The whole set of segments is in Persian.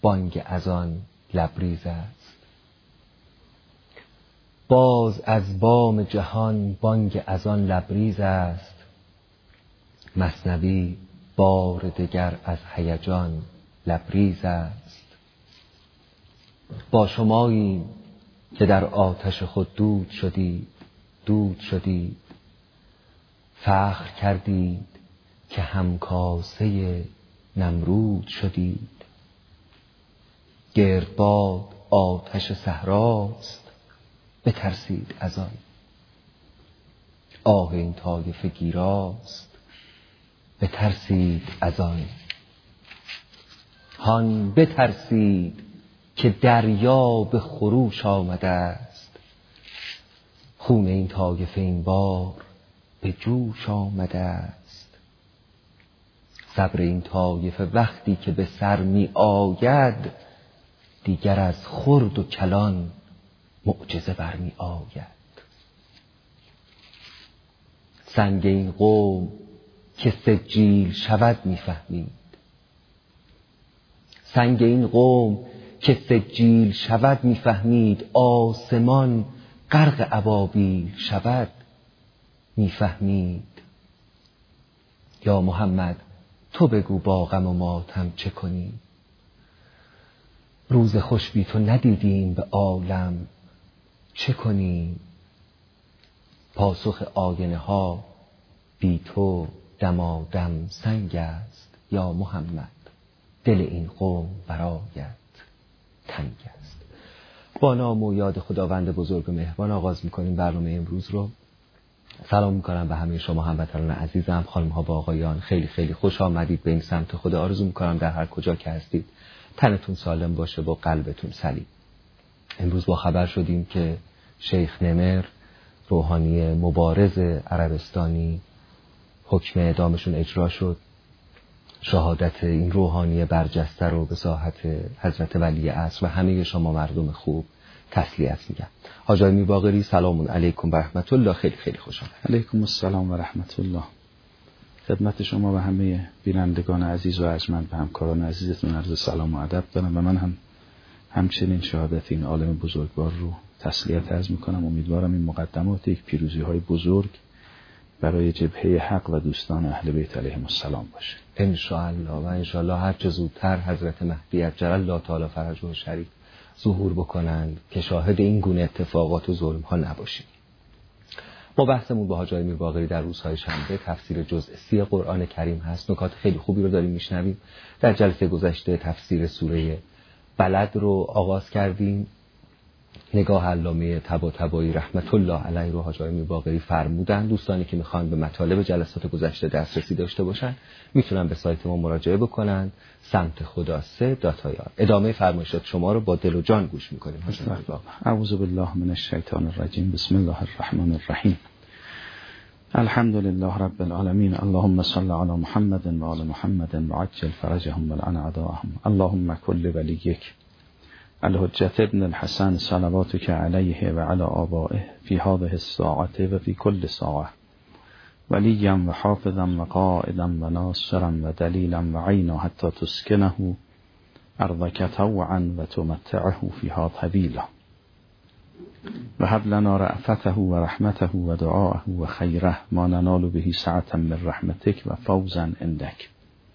بانگ اذان لبریز است. باز از بام جهان بانگ اذان لبریز است. مثنوی بار دگر از هیجان لبریز است. با شماییم که در آتش خود دود شدید، فخر کردید که همکاسه نمرود شدید. گردباد آتش صحراست، بترسید از آن. آه این طایفه گیراست، بترسید از آن. هان بترسید که دریا به خروش آمده است. خون این طایفه این بار به جوش آمده است. صبر این طایفه وقتی که به سر می آید، دیگر از خرد و کلان معجزه برمی آید. سنگ این قوم که سجیل شود میفهمید. سنگ این قوم که سجیل شود میفهمید. آسمان غرق ابابیل شود میفهمید. یا محمد تو بگو با غم و ماتم چه کنیم؟ روز خوش بی تو ندیدیم به عالم چه کنیم؟ پاسخ آینه ها بی تو دمادم سنگ است. یا محمد دل این قوم برایت تنگ است. با نام و یاد خداوند بزرگ و مهربان آغاز میکنیم برنامه امروز رو. سلام میکنم به همه شما هموطنان عزیزم، خانم ها و آقایان. خیلی خیلی خوش آمدید به این سمت خدا. آرزو میکنم در هر کجا که هستید تنتون سالم باشه و قلبتون سلیم. امروز با خبر شدیم که شیخ نمر روحانی مبارز عربستانی حکم اعدامشون اجرا شد. شهادت این روحانی برجسته رو به ساحت حضرت ولی عصر و همه شما مردم خوب تسلیت میگم. حاج آقای میرباقری سلام علیکم و رحمت الله. خیلی خیلی خوشحالم. علیکم السلام و رحمت الله. خدمت شما و همه بینندگان عزیز و ارجمند و همکاران عزیزتون عرض سلام و ادب دارم و من همچنین شهادت این عالم بزرگوار رو تسلیت عرض میکنم. امیدوارم این مقدمات یک پیروزی های بزرگ برای جبهه حق و دوستان اهل بیت علیهم السلام باشه ان شاء الله. و ان شاء الله هر چه زودتر حضرت مهدی عجل الله تعالی فرجه شریف ظهور بکنند که شاهد این گونه اتفاقات و ظلم ها نباشیم. ما بحثمون با حاج آقای میرباقری در روزهای شنبه تفسیر جزء 30 قرآن کریم هست. نکات خیلی خوبی رو داریم میشنویم. در جلسه گذشته تفسیر سوره بلد رو آغاز کردیم. نگاه علامه طباطبایی رحمت الله علیه رو حاج آقای میرباقری فرمودن. دوستانی که میخوان به مطالب جلسات گذشته دسترسی داشته باشن میتونن به سایت ما مراجعه بکنن. سمت خدا 3.ir. ادامه فرمایشات شما رو با دل و جان گوش میکنیم. اعوذ بالله من الشیطان الرجیم. بسم الله الرحمن الرحیم. الحمد لله رب العالمین. اللهم صل علی محمد و آل محمد و عجل فرجهم و لعن اعداءهم. اللهم کل ولیک الحجة ابن الحسن صلواتك علیه و علی آبائه فی هذه الساعة و فی کل ساعة ولیا و حافظا و قائدا و ناصرا و دلیلا و عینا حتی تسکنه ارضک طوعا و تمتعه فیها طویلا و هب لنا رأفته و رحمته و دعاءه و خیره ما ننال به سعة من رحمتک و فوزا عندک.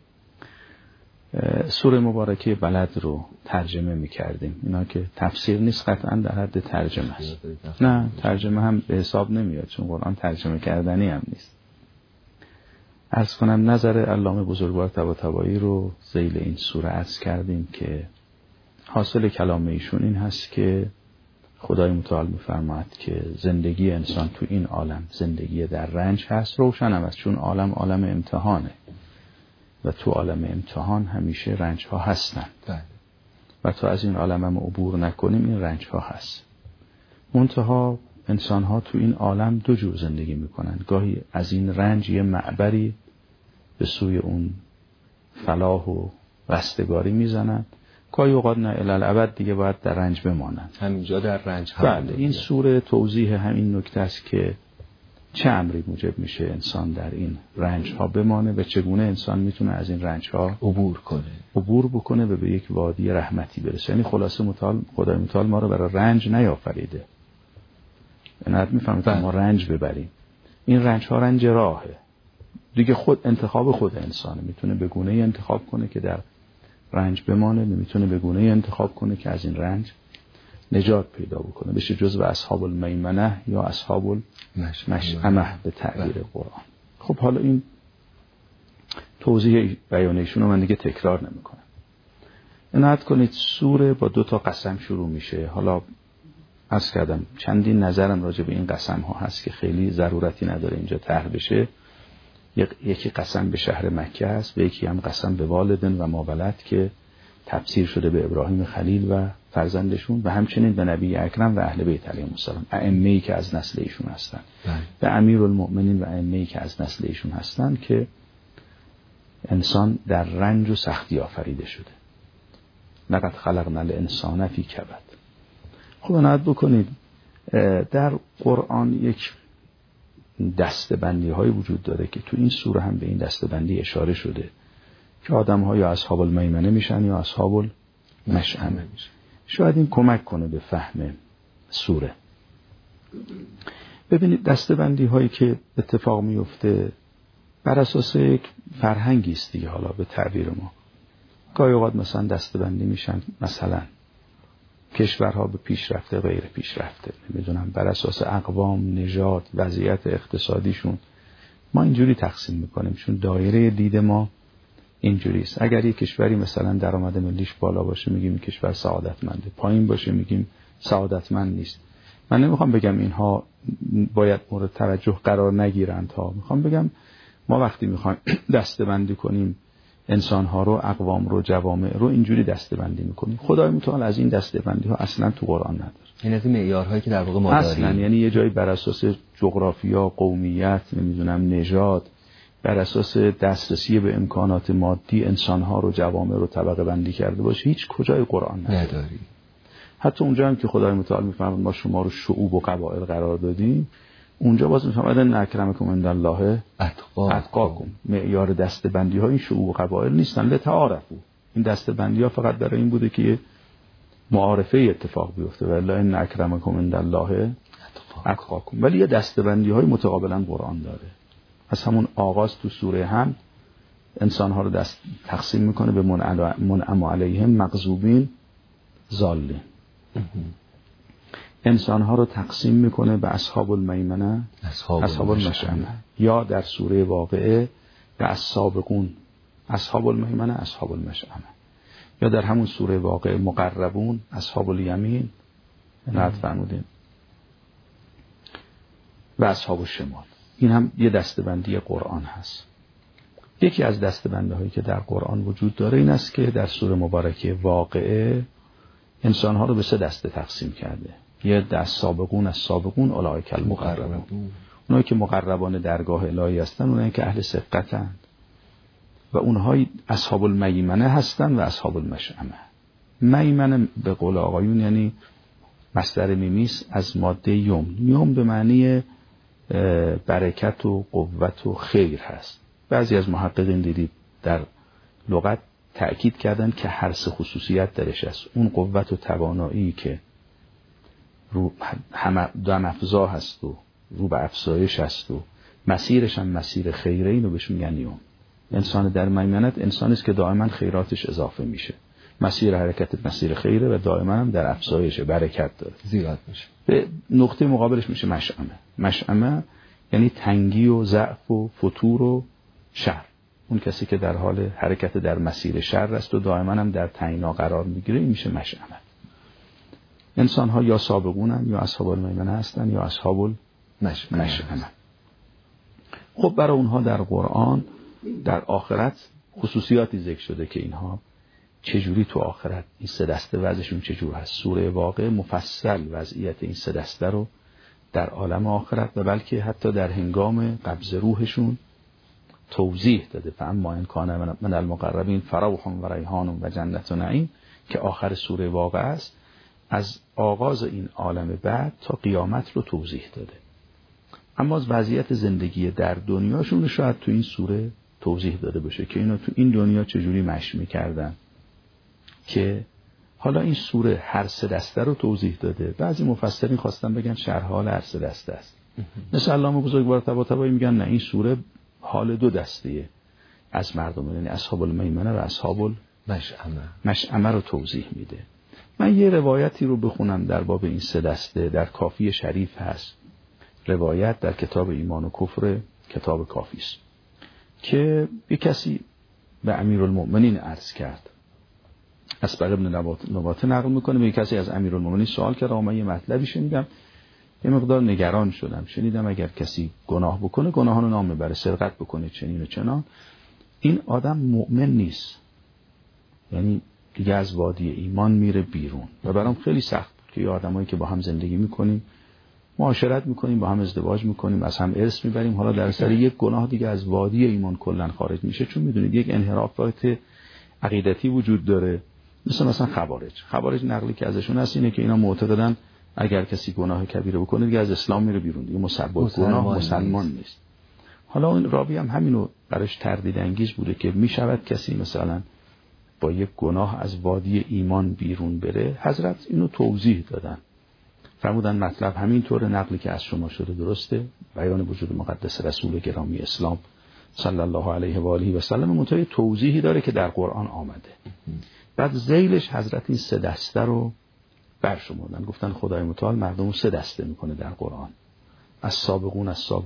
سوره مبارکه بلد رو ترجمه می‌کردیم. اینا که تفسیر نیست، قطعا در حد ترجمه است. نه ترجمه هم به حساب نمیاد چون قرآن ترجمه کردنی هم نیست. عرض کنم نظر علامه بزرگوار طباطبایی رو ذیل این سوره عرض کردیم که حاصل کلام ایشون این هست که خدای متعال می‌فرماید که زندگی انسان تو این عالم زندگی در رنج هست. روشن هم است چون عالم امتحانه و تو عالم امتحان همیشه رنج ها هستن و تا از این عالم هم عبور نکنیم این رنج ها هست. منتها انسان ها تو این عالم دو جور زندگی میکنن. گاهی از این رنج یه معبری به سوی اون فلاح و رستگاری میزنن، گاهی اوقات نه الالعبد دیگه باید در رنج بمانن. همینجا در رنج بله. این سوره توضیح همین نکته است که چه امری موجب میشه انسان در این رنج ها بمانه و چگونه انسان میتونه از این رنج ها عبور بکنه و به یک وادی رحمتی برسه. یعنی خلاصه خدای متعال ما رو برای رنج نیافریده. یعنی میفهمید که ما رنج ببریم. این رنج ها رنج راهه دیگه، خود انتخاب خود انسانه. میتونه به گونه‌ای انتخاب کنه که در رنج بمانه، میتونه به گونه‌ای انتخاب کنه که از این رنج نجات پیدا بکنه، بشه جزو اصحاب المیمنه یا اصحاب المشأمه به تعبیر قرآن. خب حالا این توضیح بیانشون رو من دیگه تکرار نمی‌کنم. عنایت کنید سوره با 2 قسم شروع میشه. حالا عرض کردم چندین نظرم راجع به این قسم ها هست که خیلی ضرورتی نداره اینجا طرح بشه. یکی قسم به شهر مکه است و یکی هم قسم به والدین و ماولد که تفسیر شده به ابراهیم خلیل و فرزندشون و همچنین به نبی اکرم و اهل بیت علیهم السلام، ائمه‌ای که از نسل ایشون هستن و امیرالمؤمنین و ائمه‌ای که از نسل ایشون هستن که انسان در رنج و سختی آفریده شده. لقد خلقنا الانسان فی کبد. خب عنایت بکنید در قرآن یک دسته‌بندی های وجود داره که تو این سوره هم به این دسته‌بندی اشاره شده که آدم ها یا اصحاب المیمنه میشن یا اصحاب المشأمه. شاید این کمک کنه به فهم سوره. ببینید دسته‌بندی هایی که اتفاق میفته بر اساس یک فرهنگی است دیگه. حالا به تعبیر ما گاهی اوقات مثلا دسته‌بندی میشن مثلا کشورها به پیشرفته غیر پیشرفته، نمیدونم بر اساس اقوام، نژاد، وضعیت اقتصادیشون ما اینجوری تقسیم میکنیم چون دایره دید ما اینجوری است. اگر یک کشوری مثلا درآمد ملیش بالا باشه میگیم این کشور سعادتمنده، پایین باشه میگیم سعادتمند نیست. من نمیخوام بگم اینها باید مورد توجه قرار نگیرند ها، میخوام بگم ما وقتی میخوایم دسته‌بندی کنیم انسان‌ها رو، اقوام رو، جوامع رو اینجوری دسته‌بندی می‌کنیم. خدای متعال از این دسته‌بندی‌ها اصلاً تو قرآن نداره. این از معیارهایی که در واقع ما داریم اصلاً، یعنی یه جایی بر اساس جغرافیا، قومیت، نمیدونم نژاد، بر اساس دسترسی به امکانات مادی انسان‌ها رو، جوامع رو طبقه بندی کرده باشه، هیچ کجای قرآن نداره. حتی اونجا هم که خدای متعال می‌فرماید ما شما رو شعوب و قبایل قرار دادیم، اونجا باز می‌فرماید اکرمکم عندالله اتقاکم. معیار دسته‌بندی‌ها این شعوب و قبایل نیستن، لتعارفوا. این دسته‌بندی‌ها فقط برای این بوده که معارفه اتفاق بیفته، والله ان اکرمکم عندالله اتقاکم. ولی یه دسته‌بندی‌های متقابلا قرآن داره. از همون آغاز تو سوره هم انسان‌ها رو تقسیم می‌کنه به منعم علیهم، مغضوبین، ضالین. انسان‌ها رو تقسیم میکنه به اصحاب المیمنه، اصحاب المشأمه، یا در سوره واقعه به السابقون، اصحاب المیمنه، اصحاب المشأمه، یا در همون سوره واقعه مقربون، اصحاب الیمین، نعت فرمودین، و اصحاب الشمال. این هم یه دسته‌بندی قرآن هست. یکی از دسته‌بندی‌هایی که در قرآن وجود داره این است که در سوره مبارکه واقعه انسان‌ها رو به 3 دسته تقسیم کرده. یه دست سابقون، از سابقون اولئک المقربون، اونایی که مقربان درگاه الهی هستن، اونایی که اهل سبقتن، و اونهای اصحاب المیمنه هستن و اصحاب المشأمه. میمنه به قول آقایون یعنی مصدر میمیس از ماده یوم به معنی برکت و قوت و خیر هست. بعضی از محققین دیدید در لغت تأکید کردن که هر 3 خصوصیت درش است. اون قوت و توانایی که رو دم افزا هست و رو به افزایش هست و مسیرش هم مسیر خیره، اینو بهش میگن یوم. انسان در میمنت انسانی است که دائما خیراتش اضافه میشه، مسیر حرکت مسیر خیره و دائما هم در افزایش برکت داره، زیاد میشه. به نقطه مقابلش میشه مشأمه. مشأمه یعنی تنگی و ضعف و فتور و شر. اون کسی که در حال حرکت در مسیر شر است و دائما هم در تنگنا قرار میگیره، این میشه مشأمه. انسان ها یا سابقونن یا اصحاب المیمنه هستن یا اصحاب المشأمه. خب برای اونها در قرآن در آخرت خصوصیاتی ذکر شده که اینها چجوری تو آخرت این 3 دسته وضعشون چجور هست. سوره واقعه مفصل وضعیت این 3 دسته رو در عالم آخرت و بلکه حتی در هنگام قبض روحشون توضیح داده. فاما ان کان من المقربین فروح و ریحان و جنت و نعیم که آخر سوره واقعه است، از آغاز این عالم بعد تا قیامت رو توضیح داده. اما از وضعیت زندگی در دنیاشون شاید تو این سوره توضیح داده باشه که اینا تو این دنیا چجوری مشی می‌کردن، که حالا این سوره هر سه دسته رو توضیح داده. بعضی مفسرین خواستن بگن شرح حال هر سه دسته است، مثل علامه بزرگوار طباطبایی میگن نه، این سوره حال دو دسته از مردم، یعنی اصحاب المیمنه و اصحاب المشأمه رو توضیح میده. من یه روایتی رو بخونم در باب این سه دسته، در کافی شریف هست، روایت در کتاب ایمان و کفر کتاب کافی است، که یک کسی به امیرالمؤمنین عرض کرد. اسبق ابن نباته نقل میکنه، یک کسی از امیرالمؤمنین سوال کرد، من یه مطلبی شنیدم، یه مقدار نگران شدم. شنیدم اگر کسی گناه بکنه گناهان رو نام میبره، سرقت بکنه، چنین و چنان، این آدم مؤمن نیست، یعنی دیگه از وادی ایمان میره بیرون. و برام خیلی سخت بود که آدمایی که با هم زندگی میکنیم، معاشرت میکنیم، با هم ازدواج میکنیم، از هم ارث میبریم، حالا در سر یک گناه دیگه از وادی ایمان کلا خارج میشه. چون میدونید یک انحرافات عقیدتی وجود داره، مثلا خوارج نقلی که ازشون هست اینه که اینا معتقدن اگر کسی گناه کبیره بکنه دیگه از اسلام میره بیرون، دیگه مسلمان نیست. حالا این راوی هم همینو براش تردید انگیز بوده که میشود کسی مثلا با یک گناه از وادی ایمان بیرون بره. حضرت اینو توضیح دادن، فرمودن مطلب همینطوره، نقلی که از شما شده درسته، بیان وجود مقدس رسول گرامی اسلام صلی الله علیه و آله و سلم، منتهی توضیحی داره که در قرآن آمده. بعد ذیلش حضرت این سه دسته رو برشمردن، گفتن خدای متعال مردم رو سه دسته میکنه در قرآن: السابقون،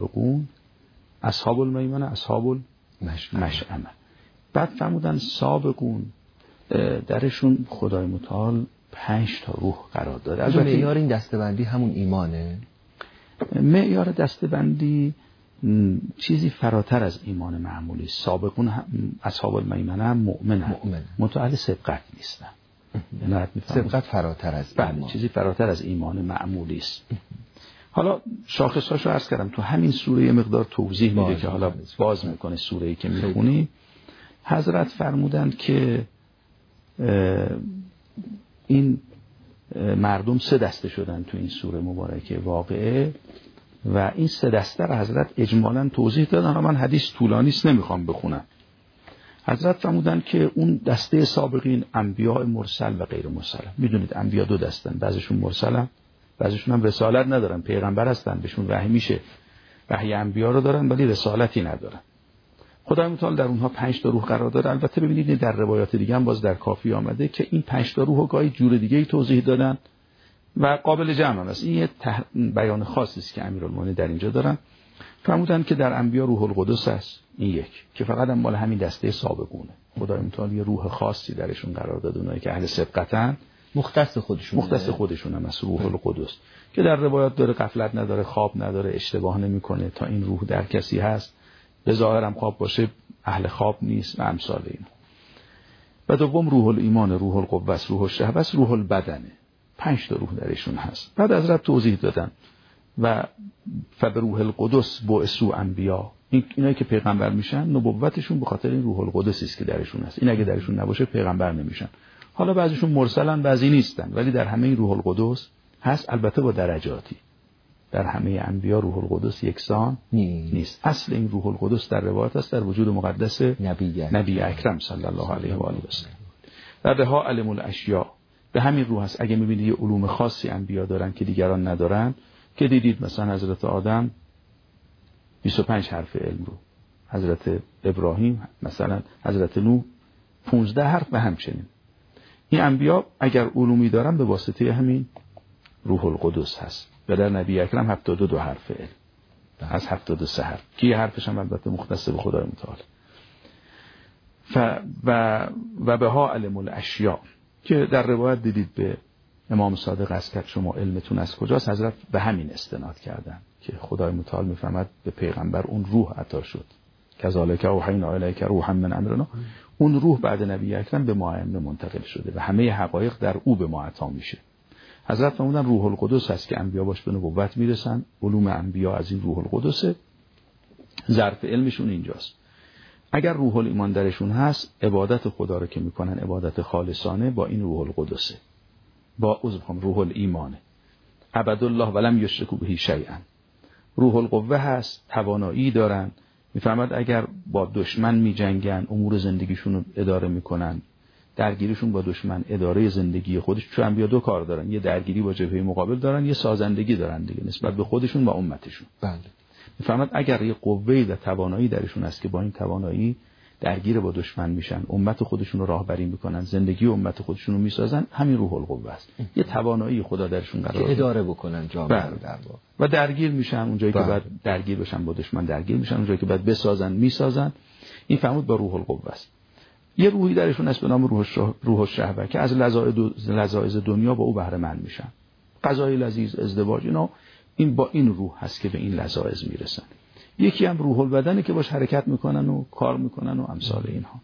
اصحاب المیمنه، اصحاب المشأمه. بعد فرمودن سابقون درشون خدای متعال 5 تا روح قرار داده. البته معیار این دسته‌بندی همون ایمانه. معیار دسته‌بندی چیزی فراتر از ایمان معمولی. سابقون اصحاب المیمنه هم مؤمن. متعال سبقت نیستن. سبقت فراتر از ایمان، چیزی فراتر از ایمان معمولی است. حالا شاخصاشو عرض کردم، تو همین سوره یه مقدار توضیح میده که حالا باز میکنه سوره‌ای که میخونی. حضرت فرمودند که این مردم سه دسته شدن تو این سوره مبارکه واقعه، و این سه دسته رو حضرت اجمالاً توضیح دادن. من حدیث طولانی است نمیخوام بخونم. حضرت فرمودن که اون دسته سابقین انبیاء مرسل و غیر مرسل. میدونید انبیا دو دستن، بعضیشون مرسلن، بعضیشون هم رسالت ندارن، پیغمبر هستن، بهشون وحی میشه، وحی انبیا رو دارن ولی رسالتی ندارن. خدای متعال در اونها 5 تا روح قرار داره. البته ببینید در روایات دیگه هم باز در کافی آمده که این 5 تا روح رو گاهی جور دیگه ای توضیح دادن و قابل جمع هم است. این یه بیان خاصی است که امیرالمومنین در اینجا دارن. فرمودن که در انبیا روح القدس است، این یک که فقط هم مال همین دسته سابقونه. خدای متعال یه روح خاصی درشون قرار داده، اونایی که اهل سبقتن، مختص خودشون هم از روح القدس، که در روایات داره غفلت نداره، خواب نداره، اشتباه نمیکنه. تا این روح در کسی هست به ظاهر هم خواب باشه اهل خواب نیست و امثال این. و دوم روح الایمان، روح القوه، روح الشهوه، روح البدنه. 5 تا روح درشون هست. بعد حضرت توضیح دادن و فبروح القدس بعثوا انبیا. اینایی که پیغمبر میشن نبوتشون به خاطر این روح القدس است که درشون هست. این اگه درشون نباشه پیغمبر نمیشن. حالا بعضیشون مرسلن بعضی نیستن، ولی در همه این روح القدس هست، البته با درجاتی. در همه انبیا روح القدس یکسان نیست. اصل این روح القدس در روایت است در وجود مقدس نبی اکرم صلی الله علیه و آله و سلم. در بها علم الاشیاء به همین روح است. اگه میبینید یه علوم خاصی انبیا دارن که دیگران ندارن، که دیدید مثلا حضرت آدم 25 حرف علم رو، حضرت ابراهیم مثلا، حضرت نوح 15 حرف و همچنین. این انبیا اگر علومی دارن به واسطه همین روح القدس هست. و در نبی اکرم 72 حرف علم از 73 حرف که یه حرفش هم البته مختص به خدای متعال. و بها علم الاشیاء که در روایت دیدید به امام صادق است که شما علمتون از کجاست، حضرت به همین استناد کردن که خدای متعال میفرماد به پیغمبر اون روح عطا شد، کذالک اوحینا الیک روحا من امرنا. اون روح بعد نبی اکرم به ما منتقل شده و همه حقایق در او به ما عطا میشه. حضرت فرمودن روح القدس هست که انبیا باش به نبوت میرسن. علوم انبیا از این روح القدسه، ظرف علمشون اینجاست. اگر روح الایمان درشون هست، عبادت خدا رو که میکنن عبادت خالصانه با این روح القدسه، با روح الایمانه. عبد الله ولم یشرکوا به شیئا. روح القوه هست، توانایی دارن، میفهمد اگر با دشمن میجنگن امور زندگیشون رو اداره میکنن، درگیریشون با دشمن اداره زندگی خودش، چون انبیا دو کار دارن، یه درگیری با جبهه مقابل دارن، یه سازندگی دارن دیگه نسبت به خودشون و امتشون. بله. میفهمد اگر یه قوه‌ای و توانایی درشون هست که با این توانایی درگیر با دشمن میشن، امت خودشون رو راهبری میکنن، زندگی امت خودشون رو میسازن، همین روح القوه است. یه توانایی خدا درشون قرار که اداره بکنن جامعه رو در واقع، و درگیر میشن اونجایی که بعد درگیر بشن با دشمن، درگیر میشن اونجایی که بعد بسازن میسازن. این فهمود با روح القوه است. یه روحی درشون هست به نام روح الشهوه که از لذایذ دنیا با او بهره مند میشن، غذای لذیذ، ازدواج، این با این روح هست که به این لذایذ میرسن. یکی هم روح البدنه که باش حرکت میکنن و کار میکنن و امثال اینها.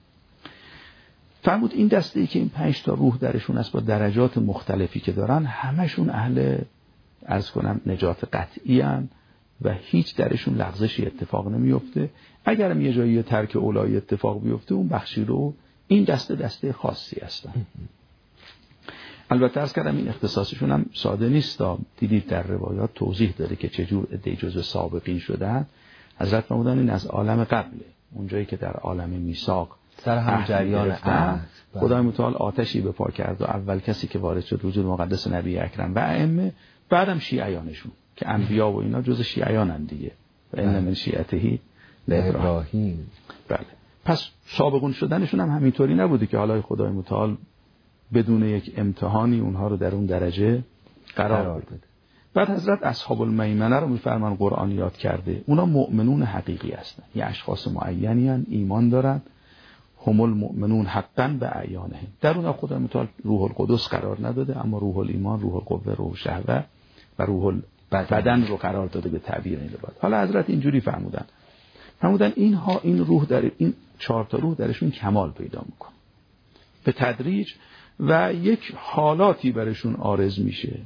فرمود این دسته ای که این 5 تا روح درشون هست با درجات مختلفی که دارن، همشون اهل عرض کنم نجات قطعی هن و هیچ درشون لغزشی اتفاق نمیفته. اگرم یه جایی ترک اولایی اتفاق بیفته اون بخشی رو، این دسته خاصی هستن. البته عرض کردم این اختصاصشون هم ساده نیست، دیدید در روایات توضیح داره که چجور عده جزو سابقین شدن. حضرت فرمودن این از عالم قبله، اونجایی که در عالم میثاق سر هم جریان خدای متعال آتشی به پا کرد و اول کسی که وارد شد وجود مقدس نبی اکرم و ائمه، بعدم شیعیانشون که انبیا و اینا جز شیعیانن دیگه، و ان من شیعته ابراهیم. بله. پس سابقون شدنشون هم همینطوری نبوده که حالا خدای متعال بدون یک امتحانی اونها رو در اون درجه قرار بده. بعد حضرت اصحاب المیمنه رو میفرمان قرآن یاد کرده، اونا مؤمنون حقیقی هستن، یه اشخاص معینی هستن، ایمان دارن، هم المؤمنون حقا به اعیانهم. در اونها خدای متعال روح القدس قرار نداده، اما روح الایمان، روح القوه، روح الشهوه و روح البدن رو قرار داده به تعبیر این بعد. حالا حضرت اینجوری فرمودن اینها، این روح در این 4 تا روح درشون کمال پیدا میکنه به تدریج و یک حالاتی برشون عارض میشه.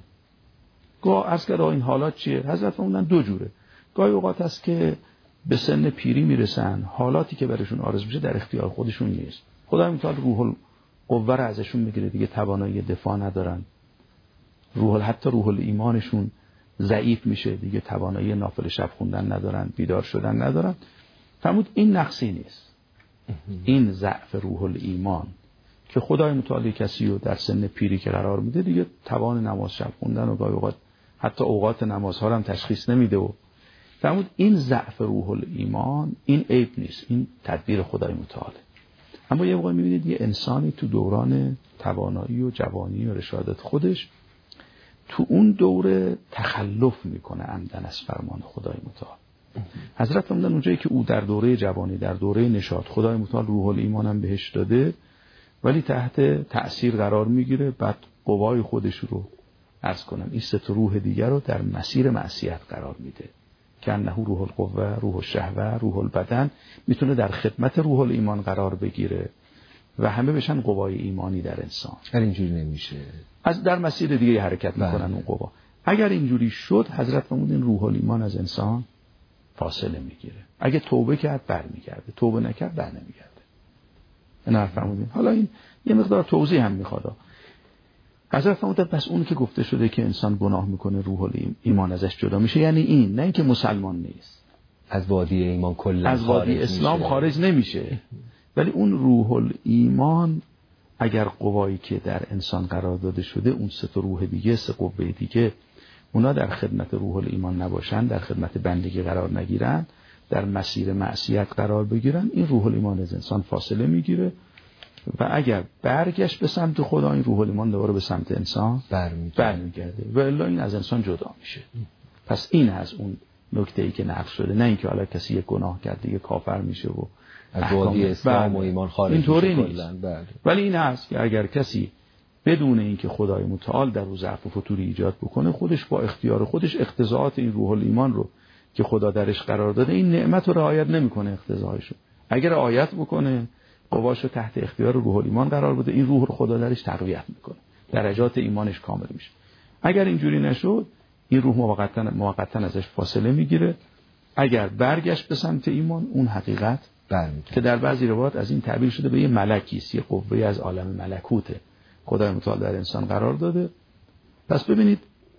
از که این حالات چیه؟ حضرت فرمودن 2 جوره. گاهی اوقات هست که به سن پیری میرسن، حالاتی که برشون عارض میشه در اختیار خودشون نیست، خدای متعال روح القوه رو ازشون میگیره دیگه، توانایی دفاع ندارن، حتی روح الایمانشون ضعیف میشه دیگه، توانایی نافل شب خوندن ندارن، بیدار شدن ندارن. فرمود این نقصی نیست، این ضعف روح الایمان که خدای متعال کسی رو در سن پیری که قرار میده دیگه توان نماز شب خوندن و گاهی اوقات حتی اوقات نمازها هم تشخیص نمیده و فرمود این ضعف روح الایمان این عیب نیست، این تدبیر خدای متعاله. اما یه موقع میبینید یه انسانی تو دوران توانایی و جوانی و رشادت خودش تو اون دوره تخلف میکنه عمدن از فرمان خدای متعال. حضرت فرمودن اونجایی که او در دوره جوانی، در دوره نشاط، خدای متعال روح الایمان هم بهش داده ولی تحت تأثیر قرار میگیره، بعد قوای خودش رو عرض کنم این 3 روح دیگر رو در مسیر معصیت قرار میده که انه روح القوه، روح الشهوه، روح البدن، میتونه در خدمت روح الایمان قرار بگیره و همه بشن قوای ایمانی در انسان. اگر اینجوری نمیشه از در مسیر دیگه حرکت میکنن اون قوا. اگر اینجوری شد حضرت فرمودن روح الایمان از انسان فاصله میگیره، اگه توبه کرد برمیگرده، توبه نکرد برنمیگرده. اینا فرمودین. حالا این یه مقدار توضیح هم میخواد. حضرت فرمودن پس اون که گفته شده که انسان گناه میکنه روح الایمان ازش جدا میشه، یعنی این، نه اینکه مسلمان نیست، از وادی ایمان کلا از وادی اسلام خارج نمیشه، ولی اون روح الایمان اگر قوایی که در انسان قرار داده شده، اون 3 روح دیگه، 3 قوه دیگه، اونا در خدمت روح الایمان نباشن، در خدمت بندگی قرار نگیرن، در مسیر معصیت قرار بگیرن، این روح الایمان از انسان فاصله میگیره و اگر برگشت به سمت خدا، این روح الایمان دوباره به سمت انسان برمیگرده و الا این از انسان جدا میشه. پس این از اون نکته‌ای که نقل شده، نه اینکه حالا کسی یک گناه کرد دیگه کافر میشه و از وادی اسلام و ایمان خارج میشه. اینطوری نیست. ولی این هست که اگر کسی بدون اینکه خدای متعال در رو ضعف و فتوری ایجاد بکنه، خودش با اختیار خودش اقتضاعات این روح الایمان رو که خدا درش قرار داده، این نعمت رو رعایت نمیکنه، اقتضاعشو اگر رعایت بکنه، قواشو تحت اختیار روح الایمان قرار بده، این روح رو خدا درش تقویت میکنه، درجات ایمانش کامل میشه. اگر اینجوری نشد، این روح موقتا ازش فاصله میگیره. اگر برگشت به سمت ایمان، اون حقیقت که در بعضی روایات از این تعبیر شده به یه ملکی است، یه قوه از عالم ملکوته، خدای متعال در انسان قرار داده. پس ببینید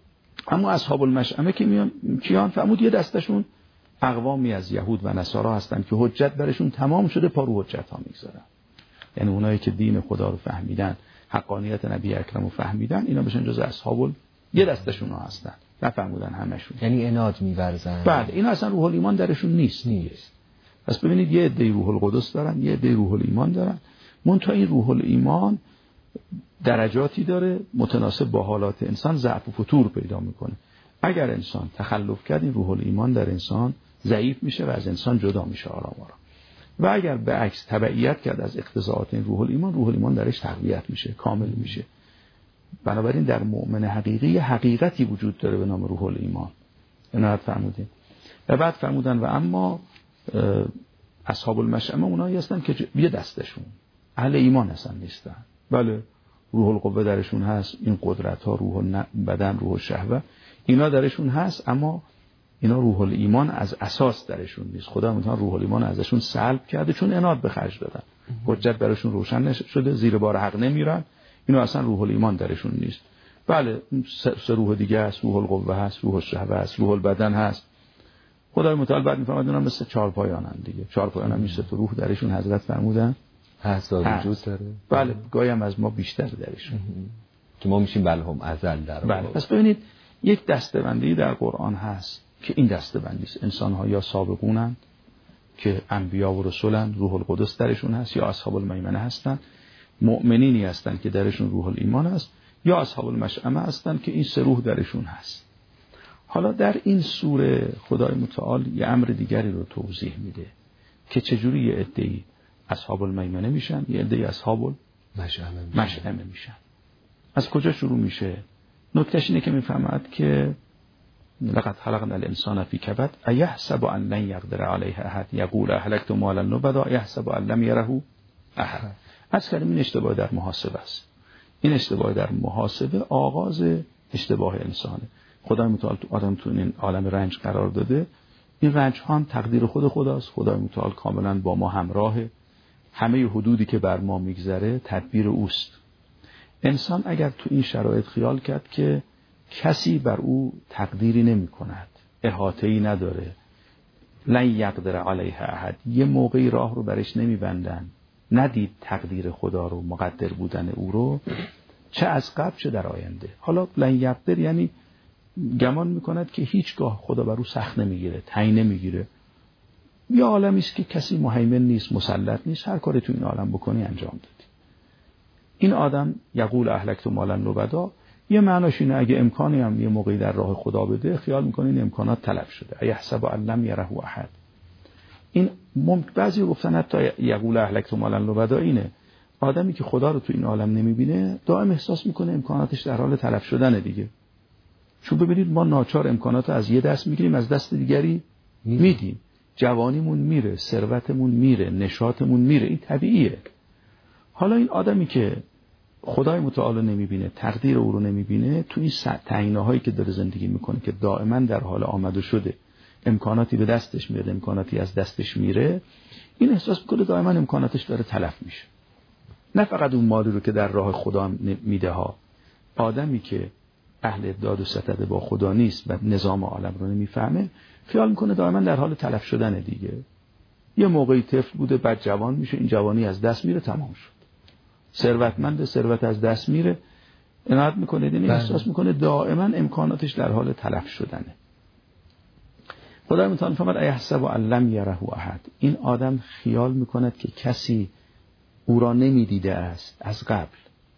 اما اصحاب المشأمه که میان کیان؟ فرمود یه دستشون اقوامی از یهود و نصارا هستن که حجت برشون تمام شده، پا رو حجت ها میگذارن. یعنی اونایی که دین خدا رو فهمیدن، حقانیت نبی اکرم رو فهمیدن، اینا بشن جز اصحاب یه دستشون ها هستن، نفهمودن همشون. یعنی عناد می‌ورزن. بله، اینا اصلا روح الایمان درشون نیست. پس ببینید یه عده روح القدس دارن، یه عده روح الایمان دارن. منتها این روح الایمان درجاتی داره متناسب با حالات انسان ضعف و فتور پیدا میکنه. اگر انسان تخلف کرد، این روح الایمان در انسان ضعیف میشه و از انسان جدا میشه آرام آرام. و اگر به عکس تبعیت کرد از اقتضاعات این روح الایمان درش تقویت میشه، کامل میشه. بنابراین در مؤمن حقیقی حقیقتی وجود داره به نام روح الایمان. عنایت فرمودین. و بعد فرمودن و اما اصحاب المشأمه اونایی هستن که یه دستشون اهل ایمان هستن نیستن. بله، روح القوه درشون هست، این قدرت ها، روح بدن، روح شهوه، اینا درشون هست، اما اینا روح الایمان از اساس درشون نیست. خدا میتونه روح الایمان ازشون سلب کرده چون عناد به خرج دادن. حجت براشون روشن نشده، زیر بار حق نمیرن. اینا اصلا روح الایمان درشون نیست. بله، سه روح دیگه هست، روح القوه هست، روح الشهوه هست، روح البدن هست. خدای متعال بعد میفرماد اینا مثل چهار پایانن دیگه. چهار پایان هم میشه تو روح درشون حضرت فرمودن هست وجود داره. بله، گاهی هم از ما بیشتر درشون که ما میشیم بلهم ازل در. بله، پس ببینید یک دسته‌بندی در قرآن هست که این دسته‌بندی است. انسان‌ها یا سابقونن که انبیا و رسولن، روح القدس درشون هست، یا اصحاب المیمنه هستن، مؤمنینی هستن که درشون روح الایمان هست، یا اصحاب المشأمه هستن که این سه روح درشون هست. حالا در این سوره خدای متعال یه امر دیگری رو توضیح میده که چجوری یه عده‌ای اصحاب المیمنه میشن، یه عده‌ای اصحاب المشأمه میشن. از کجا شروع میشه؟ نکتهش اینه که میفهمد که لقد خلقنا الانسان فی کبد ایحسب ان لن یقدر علیه احد یقول اهلکت مالا لبدا یحسب ان لم یره احد. از کلمه این اشتباه در محاسبه است. این اشتباه در محاسبه آغاز اشتباه انسانه. خدای متعال تو آدم تو این عالم رنج قرار داده. این رنج ها تقدیر خود خداست. خدای متعال کاملا با ما همراهه. همه حدودی که بر ما میگذره تدبیر اوست. انسان اگر تو این شرایط خیال کرد که کسی بر او تقدیری نمی کند، احاطه‌ای نداره، لن یقدر علیه احد، یه موقعی راه رو برش نمی بندن، ندید تقدیر خدا رو، مقدر بودن او رو، چه از قبل چه در آینده. حالا لن یقدر یعنی گمان میکند که هیچگاه خدا بر او سخت نمیگیره، تعیین نمیگیره. یه عالمی است که کسی مهیمن نیست، مسلط نیست، هر کاری تو این عالم بکنی انجام دادی. این آدم یقول اهلکت مالا لبدا، یه معناش اینه اگه امکانی هم یه موقعی در راه خدا بده، خیال میکنه این امکانات تلف شده. ایحسب ان لم یره احد. این بعضی گفتن حتی یقول اهلکت مالا لبدا اینه آدمی که خدا رو تو این عالم نمیبینه دائم احساس میکنه امکاناتش در حال تلف شدن دیگه. چون ببینید ما ناچار امکانات از یه دست میگیریم از دست دیگری میدیم. جوانیمون میره، ثروتمون میره، نشاطمون میره، این طبیعیه. حالا این آدمی که خدای متعال نمیبینه، تقدیر او رو نمیبینه، تو این تعیین‌هایی که داره زندگی میکنه که دائما در حال آمد و شده، امکاناتی به دستش میاد، امکاناتی از دستش میره، این احساس میکنه دائما امکاناتش داره تلف میشه. نه فقط اون مالی رو که در راه خدا میده ها. آدمی که اهل داد و ستد با خدا نیست و نظام عالم رو نمیفهمه، خیال میکنه دائما در حال تلف شدن دیگه. یه موقعی طفل بوده، بعد جوان میشه، این جوانی از دست میره، تمام شد. ثروتمند، ثروت از دست میره، عنایت میکنه، این احساس میکنه دائما امکاناتش در حال تلف شدنه. خدای متعال فرمود ایحسب ان لم یره احد. این آدم خیال میکند که کسی او را نمیدیده است از قبل.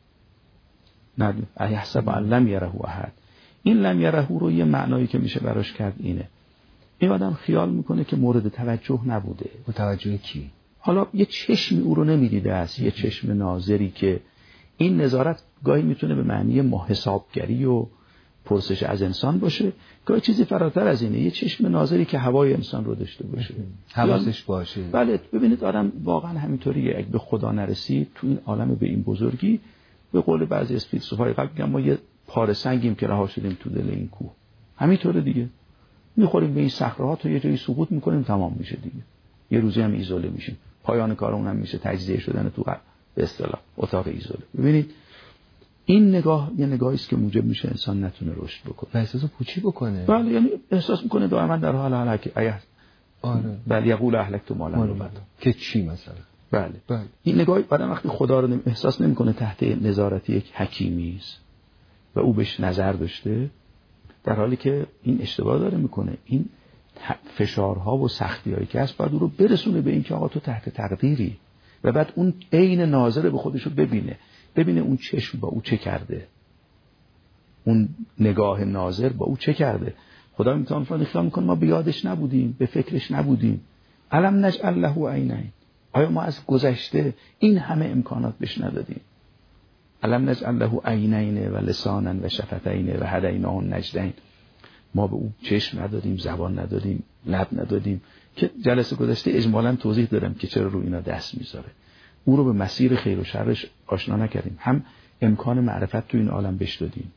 نه، ایحسب ان لم یره احد. این لم یره رو یه معنایی که میشه براش کرد اینه. این آدم خیال میکنه که مورد توجه نبوده. متوجه کی؟ حالا یه چشمی او رو نمیدیده است، یه چشم ناظری که این نظارت گاهی میتونه به معنی حسابگری و پرسش از انسان باشه، گاهی چیزی فراتر از اینه، یه چشم ناظری که هوای انسان رو داشته باشه، حواسش باشه. بله، ببینید آدم واقعا همینطوریه. اگه به خدا نرسید تو این عالم به این بزرگی، به قول بعضی از فیلسوفای قبل میگن ما یه پاره سنگیم که رها شدیم تو دل این کوه. همینطوره دیگه. میخوریم به این صخره‌ها تا یه جایی سقوط میکنیم، تمام میشه دیگه. یه روزی هم ایزوله میشیم. پایان کارمون هم میشه تجزیه شدن تو به اصطلاح اتاق ایزوله. ببینید این نگاه یه نگاهی است که موجب میشه انسان نتونه رشد بکنه و احساس پوچی بکنه. بله، یعنی احساس میکنه دائما در حال هلاک. آره. بله، یقول اهلکت مالا لبدا، که چی مثلا؟ بله. این نگاهی بعدم وقتی خدا رو احساس نمیکنه تحت نظارت یک حکیمی است و او بهش نظر داشته، در حالی که این اشتباه داره میکنه. این فشارها و سختی‌هایی که هست باید او رو برسونه به این که آقا تو تحت تقدیری، و بعد اون عین ناظر به خودش رو ببینه اون چشم با او چه کرده، اون نگاه ناظر با او چه کرده. خدا میتونه خیال میکنه ما به یادش نبودیم، به فکرش نبودیم. الم نجعل له عینین، آیا ما از گذشته این همه امکانات بهش ندادیم؟ الم نجعل له عینین و لسانا و شفتین و هدیناه النجدین، ما به او چشم ندادیم، زبان ندادیم، لب ندادیم، که جلسه گذشته اجمالاً توضیح دادم که چرا رو اینا دست میذاره. او رو به مسیر خیر و شرش آشنا نکردیم، هم امکان معرفت تو این عالم بهش دادیم،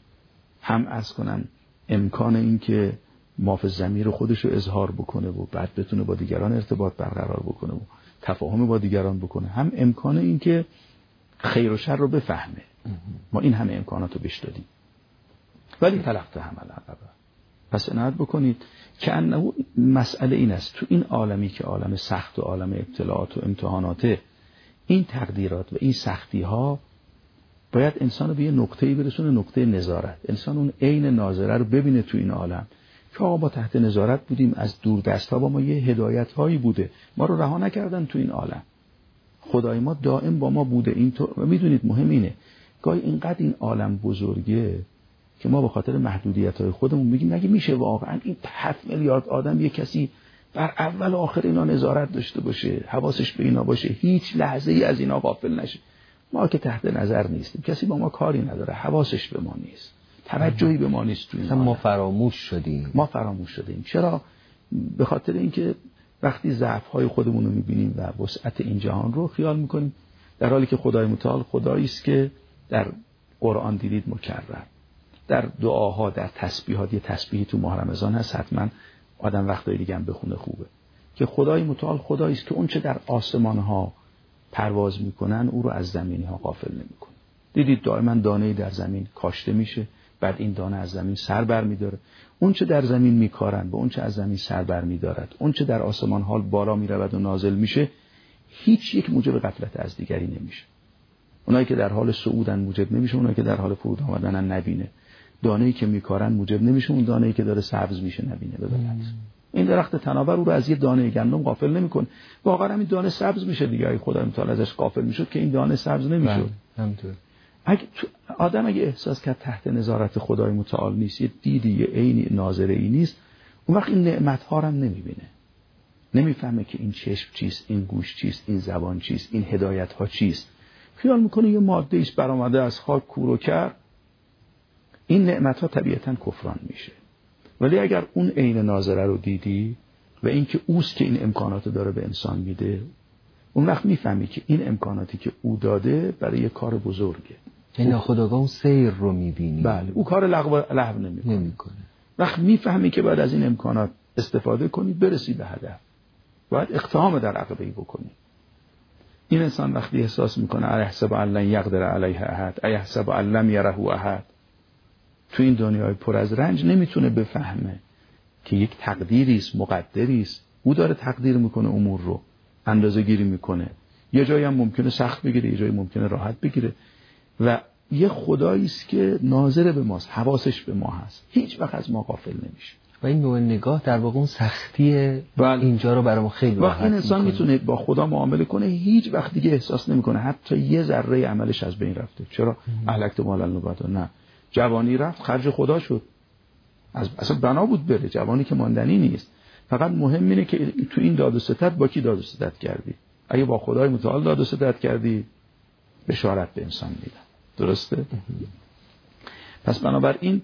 هم عرض کنم امکان این که مافز ضمیر خودش رو اظهار بکنه و بعد بتونه با دیگران ارتباط برقرار بکنه و تفاهم با دیگران بکنه، هم امکان این که خیر و شر رو بفهمه. ما این همه امکانات رو بهش دادیم، ولی تلقته حمل عقبه. پس عنایت بکنید که انه مسئله این است تو این عالمی که عالم سخت و عالم ابتلاعات و امتحاناته، این تقدیرات و این سختی ها باید انسان به یه نقطه‌ای برسونه، نقطه نظارت. انسان اون عین ناظره رو ببینه تو این عالم که آقا ما تحت نظارت بودیم، از دور دست‌ها با ما یه هدایت‌هایی بوده، ما رو رها نکردن تو این عالم، خدای ما دائم با ما بوده. اینطور و میدونید مهم اینه گاهی اینقدر این عالم بزرگه که ما به خاطر محدودیت‌های خودمون میگیم مگه میشه واقعا این 7 میلیارد آدم یه کسی بر اول و آخر اینا نظارت داشته باشه، حواسش به اینا باشه، هیچ لحظه‌ای از اینا غافل نشه؟ ما که تحت نظر نیستیم، کسی با ما کاری نداره، حواسش به ما نیست، توجهی به ما نیست. ما فراموش شدیم. چرا؟ به خاطر اینکه وقتی ضعف‌های خودمون رو می‌بینیم و وسعت این جهان رو خیال می‌کنیم، در حالی که خدای متعال خدایی است که در قرآن دیدید مکرر، در دعاها، در تسبیحات، یه تسبیحی تو ماه رمضان هست حتما آدم وقتایی دیگه هم بخونه خوبه، که خدای متعال خدایی است که اون چه در آسمان‌ها پرواز میکنن او رو از زمینی ها غافل نمیکنه. دیدید دائما دانه‌ای در زمین کاشته میشه، بعد این دانه از زمین سر بر میداره. اون چه در زمین میکارن با اون چه از زمین سر بر میدارد، اون چه در آسمان ها بالا میرود و نازل میشه، هیچ یک موجب غفلت از دیگری نمیشه. اونایی که در حال صعودن موجب نمیشه اونایی که در حال فرود آمدنن نبینه. دانه‌ای که میکارن موجب نمیشه اون دانه‌ای که داره سبز میشه نبینه. ببینید این درخت تناور او رو از یه دانه گندم غافل نمیکنه. واقعا همین دانه سبز میشه دیگه. اگه خدا متعال ازش غافل میشد که این دانه سبز نمیشد. همینطور. اگه احساس کرد تحت نظارت خدای متعال نیست، یه دیدی، یه عینی ناظره‌ای نیست، اون وقت این نعمت‌ها رو هم نمیبینه. نمیفهمه که این چشم چیست، این گوش چیست، این زبان چیست، این هدایت‌ها چیست. خیال میکنه یه ماده ایست برآمده از خاک کور و کر. این نعمت‌ها طبیعتاً کفران میشه. ولی اگر اون عین ناظره رو دیدی و اینکه اوست که این امکاناتو داره به انسان میده، اون وقت میفهمی که این امکاناتی که او داده برای یه کار بزرگه. این ناخودآگاه اون سیر رو میبینی. بله، او کار لغو نمیکنه. وقت میفهمی که باید از این امکانات استفاده کنی برسی به هدف. باید اقتحام در عقبه‌ای بکنی. این انسان وقتی احساس میکنه ایحسب ان لن یقدر علیه احد، ایحسب ان لم یره احد، تو این دنیای پر از رنج نمیتونه بفهمه که یک تقدیری است، مقدری است. او داره تقدیر میکنه امور رو، اندازه گیری میکنه. یه جایی هم ممکنه سخت بگیره، یه جایی ممکنه راحت بگیره، و یه خدایی است که ناظر به ماست، حواسش به ما هست، هیچ وقت از ما غافل نمیشه. و این نوع نگاه در واقع اون سختی اینجا رو برامون خیلی راحت میکنه. این انسان میتونه با خدا معامله کنه، هیچ وقت دیگه احساس نمیکنه حتی یه ذره عملش از بین رفته. چرا؟ اهلکت مالا لبدا. نه، جوانی رفت خرج خدا شد، اصلا بنا بود بره، جوانی که ماندنی نیست. فقط مهم اینه که تو این داد و ستد با کی داد و ستد کردی. اگه با خدای متعال داد و ستد کردی، بشارت به انسان میدن. درسته؟ پس بنابراین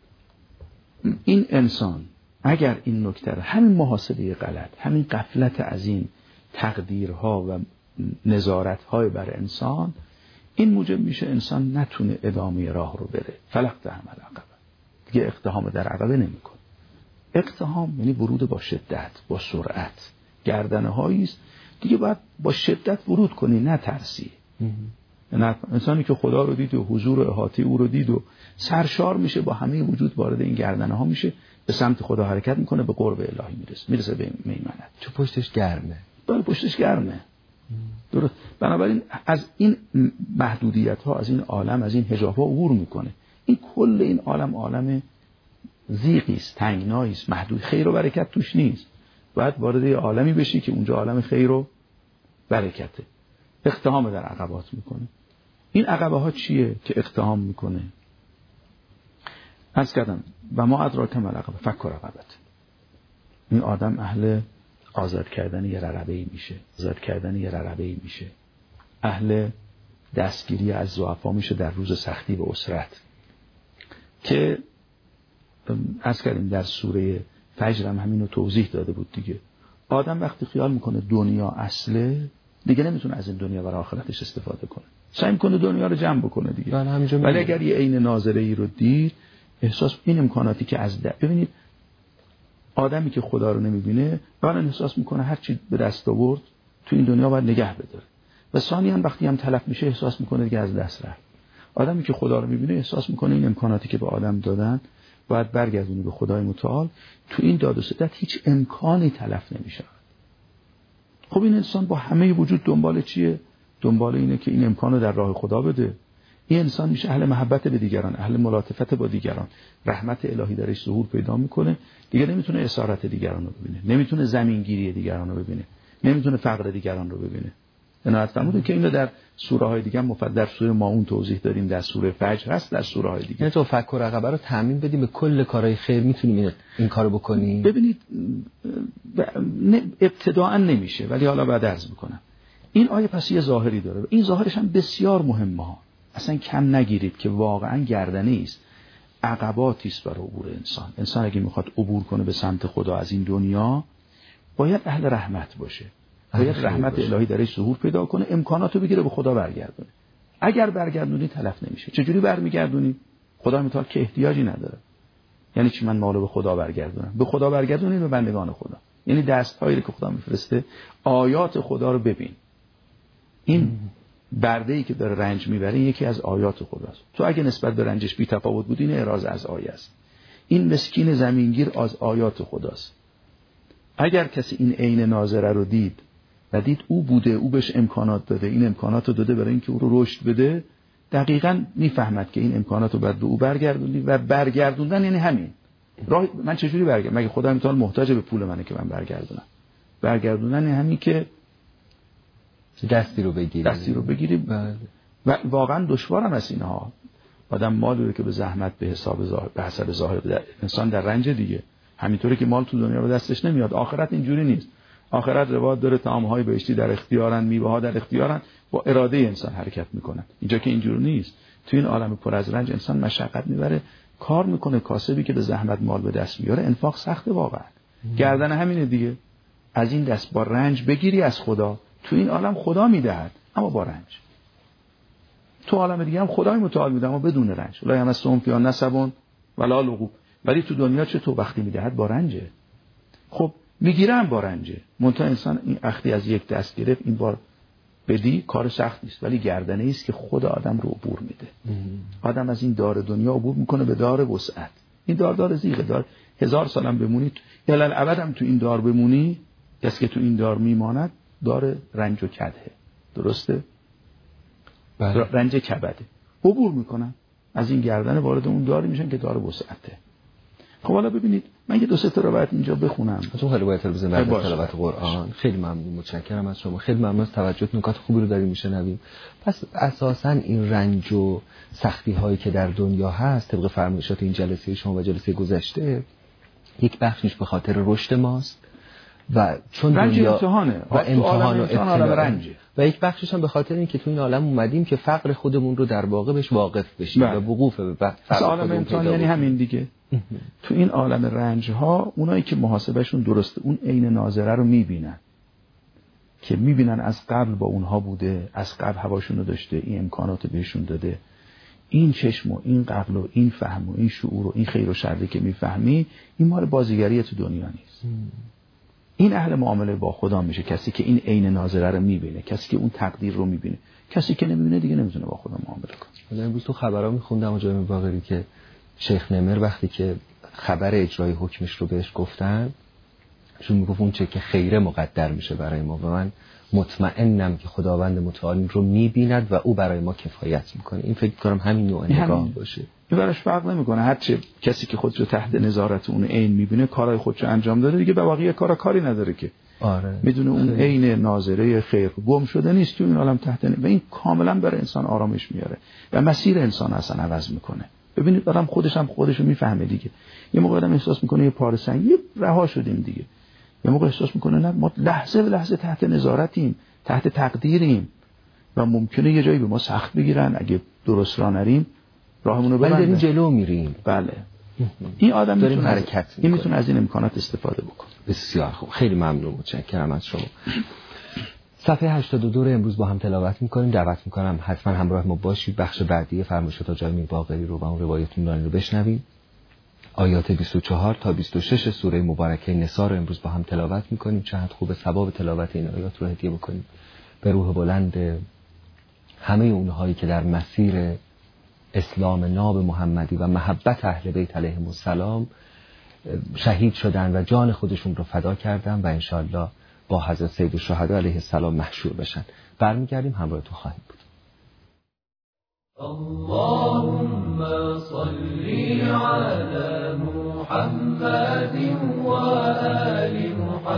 این انسان اگر این نکته رو، همین محاسبه غلط، همین غفلت از این تقدیرها و نظارت‌های بر انسان، این موجب میشه انسان نتونه ادامه راه رو بره. فلقته حمل عقبه، دیگه اقتحام در عقبه نمیکنه. اقتحام یعنی ورود با شدت، با سرعت. گردنه هایی است دیگه باید با شدت ورود کنی، نه ترسی. انسانی که خدا رو دید و حضور و احاطه او رو دید و سرشار میشه، با همه وجود وارد این گردنه ها میشه، به سمت خدا حرکت میکنه، به قرب الهی میرسه به میمنت. چون پشتش گرمه. بله پشتش گرمه. درست. بنابراین از این محدودیت ها، از این عالم، از این حجاب ها عبور میکنه. این کل این عالم ضیقی است، تنگنایی است، محدود، خیر و برکت توش نیست. باید وارد یه عالمی بشی که اونجا عالم خیر و برکته. اقتحام در عقبات میکنه. این عقبه ها چیه که اقتحام میکنه؟ عرض کردم و ما ادراک ما العقبه فک رقبت. این آدم اهل آزاد کردن یه رقبه‌ای میشه، آزاد کردن یه رقبه‌ای میشه، اهل دستگیری از ضعفا میشه در روز سختی و اسرت. که عرض کردیم در سوره فجر هم همینو توضیح داده بود دیگه. آدم وقتی خیال میکنه دنیا اصله، دیگه نمیتونه از این دنیا برای آخرتش استفاده کنه، سعی میکنه دنیا رو جمع بکنه دیگه. ولی اگر یه عین ناظره ای رو دید، احساس این امکاناتی که از ببینید آدمی که خدا رو نمیبینه واقعا احساس میکنه هر چی به دست آورد تو این دنیا باید نگه بداره، و ثانیاً وقتی هم تلف میشه احساس میکنه دیگه از دست رفت. آدمی که خدا رو میبینه احساس میکنه این امکاناتی که به آدم دادن باید برگردونی به خدای متعال. تو این داد و ستد هیچ امکانی تلف نمیشه. خب این انسان با همه وجود دنبال چیه؟ دنبال اینه که این امکانو در راه خدا بده. این انسان میشه اهل محبت به دیگران، اهل ملاطفت با دیگران، رحمت الهی درش ظهور پیدا میکنه، دیگه نمیتونه اسارت دیگران رو ببینه، نمیتونه زمینگیری دیگران رو ببینه، نمیتونه فقر دیگران رو ببینه. عنایت فرمودید که اینو در سوره های دیگه مفصل در سوره ماعون توضیح داریم، در سوره فجر هست، در سوره های دیگه. یعنی تو فک و رقبه رو تضمین بدیم به کل کارهای خیر میتونیم این کارو بکنیم. ببینید ابتداء نمیشه، ولی حالا بعد عرض میکنم. این آیه پس یه ظاهری داره، این ظاهرش هم بسیار مهمه ها، اصلا کم نگیرید که واقعا گردنه است، عقباتی است برای عبور انسان. انسان اگه میخواد عبور کنه به سمت خدا از این دنیا، باید اهل رحمت باشه، باید رحمت الهی درش ظهور پیدا کنه، امکاناتو بگیره به خدا برگردونه. اگر برگردونی تلف نمیشه. چجوری برمیگردونی؟ خدا متعال که احتیاجی نداره. یعنی چی من مالو به خدا برگردونم؟ به خدا برگردونید، به بندگان خدا. یعنی دست‌هایی که خدا میفرسته، آیات خدا رو ببین. این برده‌ای که داره رنج میبره یکی از آیات خداست. تو اگه نسبت به رنجش بی تفاوت بودی، این اعراض از آیه است. این مسکین زمینگیر از آیات خداست. اگر کسی این عین ناظره رو دید و دید او بوده، او بهش امکانات داده، این امکانات رو داده برای اینکه او رو رشد بده، دقیقاً میفهمد که این امکانات رو باید به او برگردونی، و برگردوندن یعنی همین. راه من چجوری برگردم؟ مگه خدا میتونه محتاج به پول منه که من برگردونم؟ برگردوندن یعنی همین که دستی رو بگیری و واقعا دشوارم از اینها. آدم مال رو که به زحمت به حسب ظاهر انسان در رنج دیگه. همینطوری که مال تو دنیا به دستش نمیاد، آخرت اینجوری نیست. آخرت روایت داره طعام‌های بهشتی در اختیارن، میوه‌ها در اختیارن، با اراده انسان حرکت میکنن. اینجا که اینجوری نیست. تو این عالم پر از رنج انسان مشقت میبره، کار میکنه، کاسبی که به زحمت مال به دست میاره، انفاق سخته واقعا. گردن همینه دیگه. از این دست با رنج بگیری از خدا. تو این عالم خدا میدهد اما با رنج. تو عالم دیگه هم خدای متعال میده اما بدون رنج. لا یمسهم فیها نصب ولا لغوب. ولی تو دنیا چه تو وقتی میدهد با رنجه. خب میگیرم با رنجه. منتها انسان این اختی از یک دست گرفت، این بار بدی کار سخت نیست، ولی گردنه است که خود آدم رو عبور میده. آدم از این دار دنیا عبور میکنه به دار وسعت. این دار زیغه، دار 1000 سالم بمونی یا للابد هم تو این دار بمونی، کسی که تو این دار میماند دار رنج و کده. درسته؟ بله. رنج کبده. عبور میکنن از این گردن، وارد اون داری میشن که دار وسعته. خب حالا ببینید من یه دو سه تا روایت اینجا بخونم. تو خیلی باید بزنیم بعد تلاوت قرآن. خیلی ممنون، متشکرم از شما. خیلی ممنون از توجه، نکات خوبی رو داریم میشنویم. پس اساساً این رنج و سختی هایی که در دنیا هست، طبق فرمایشات این جلسه شما و جلسه گذشته، یک بخشش به خاطر رشد ماست و چون دنیا امتحانه و امتحان و رنجه، و یک بخشش هم به خاطر اینکه تو این عالم اومدیم که فقر خودمون رو در واقع بهش واقف بشیم و وقوف به فقر عالم امتحان یعنی همین دیگه. تو این عالم رنج ها اونایی که محاسبهشون درسته، اون عین ناظره رو میبینن که میبینن از قبل با اونها بوده، از قبل هواشون رو داشته، این امکانات بهشون داده. این چشم و این قبل و این فهم و این شعور و این خیر و شری که میفهمی، این مال بازیگری تو دنیا نیست. این اهل معامله با خدا میشه، کسی که این عین ناظره رو میبینه، کسی که اون تقدیر رو میبینه. کسی که نمیبینه دیگه نمیتونه با خدا معامله کنه. امروز تو خبرها میخوندم جای باقری که شیخ نمر وقتی که خبر اجرای حکمش رو بهش گفتن، چون میگفت اون چه که خیره مقدر میشه برای ما و من مطمئنم که خداوند متعال رو میبیند و او برای ما کفایت میکنه. این فکر کنم همین نوع نگاه باشه. این براش فرق نمیکنه، هر چه کسی که خودشو تحت نظارت اون عین میبینه کارهای خودشو انجام داده دیگه، به بقیه کاری نداره که. آره. میدونه اون عین ناظره خیر گم شده نیست تو این عالم و این کاملا برای انسان آرامش میاره و مسیر انسان اصلا عوض میکنه. ببینید آدم خودشو میفهمه دیگه. یه موقع آدم احساس میکنه یه پاره سنگ رها شدیم دیگه. یه موقع احساس میکنه نه ما لحظه به لحظه تحت نظارتیم، تحت تقدیریم و ممکنه یه جایی به ما سخت بگیرن اگه درست راه نریم راهمون رو ببندن. جلو میریم. بله. این آدم میتونه از این امکانات استفاده بکنه. بسیار خوب، خیلی ممنون، متشکرم از شما. صفحه 82 رو امروز با هم تلاوت میکنیم. دعوت میکنم حتما همراه ما باشید. بخش بعدی فرمایشات آقای میر باقری رو و اون روایت نورانی رو بشنویم. آیات 24 تا 26 سوره مبارکه نساء رو امروز با هم تلاوت میکنیم. چقدر خوب ثواب تلاوت این آیات رو هدیه بکنیم به روح بلند همه اونهایی که در مسیر اسلام ناب محمدی و محبت اهل بیت علیهم السلام شهید شدن و جان خودشون رو فدا کردن و انشاءالله با حضرت سید الشهدا علیه السلام محشور بشن. برمیگردیم همراهتون خواهیم بود. اللهم صل على محمد و آل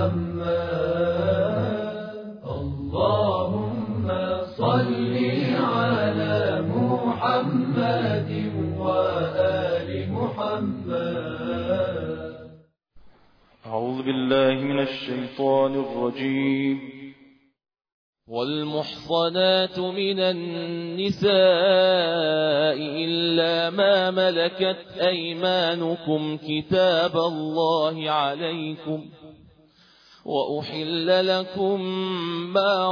محمد. اللهم صل على محمد و آل محمد. أعوذ بالله من الشيطان الرجيم. والمحصنات من النساء إلا ما ملكت أيمانكم كتاب الله عليكم وأحل لكم ما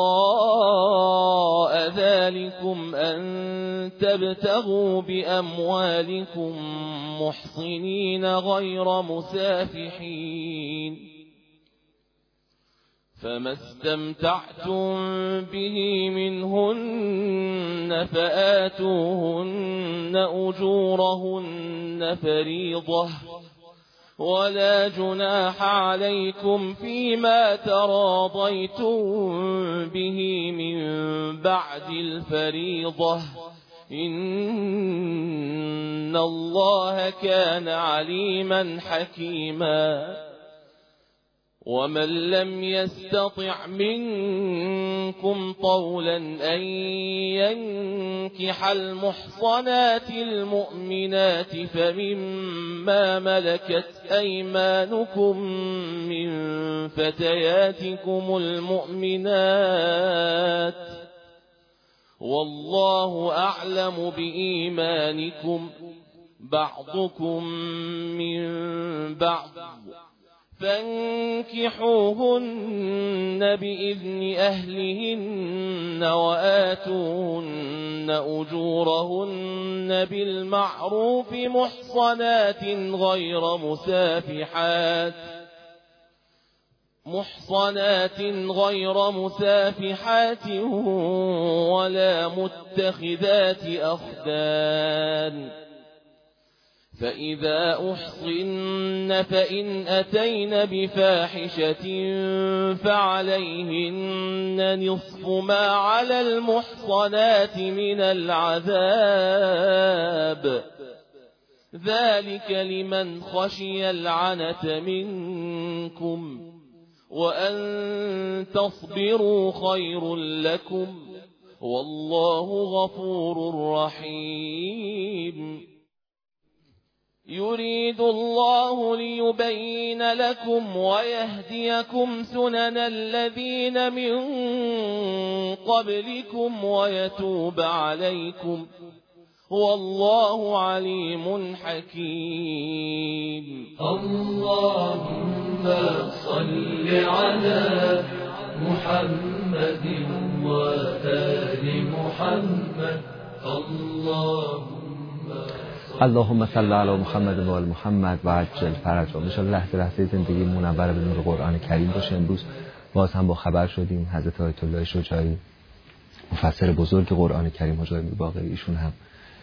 وراء ذلكم أن تبتغوا بأموالكم محصنين غير مسافحين فما استمتعتم به منهن فآتوهن أجورهن فريضة ولا جناح عليكم فيما تراضيتم به من بعد الفريضة إن الله كان عليما حكيما. ومن لم يستطع منكم طولا أن ينكح المحصنات المؤمنات فمما ملكت أيمانكم من فتياتكم المؤمنات والله أعلم بإيمانكم بعضكم من بعض فانكحوهن بإذن أهلهن وآتوهن أجورهن بالمعروف محصنات غير مسافحات ولا متخذات أخدان. فإذا أحصن فإن أتين بفاحشة فعليهن نصف ما على المحصنات من العذاب ذلك لمن خشي العنة منكم وأن تصبروا خير لكم والله غفور رحيم. يريد الله ليبين لكم ويهديكم سنن الذين من قبلكم ويتوب عليكم والله عليم حكيم. اللهم صل على محمد وآل محمد. اللهم اللهم صل علی محمد و آل محمد و عجل فرجهم. ان شاء الله لحظه لحظه زندگی منور به نور قرآن کریم باشه. امروز باز هم با خبر شدیم حضرت آیت الله شجاعی مفسر بزرگ قرآن کریم حاج باقری، ایشون هم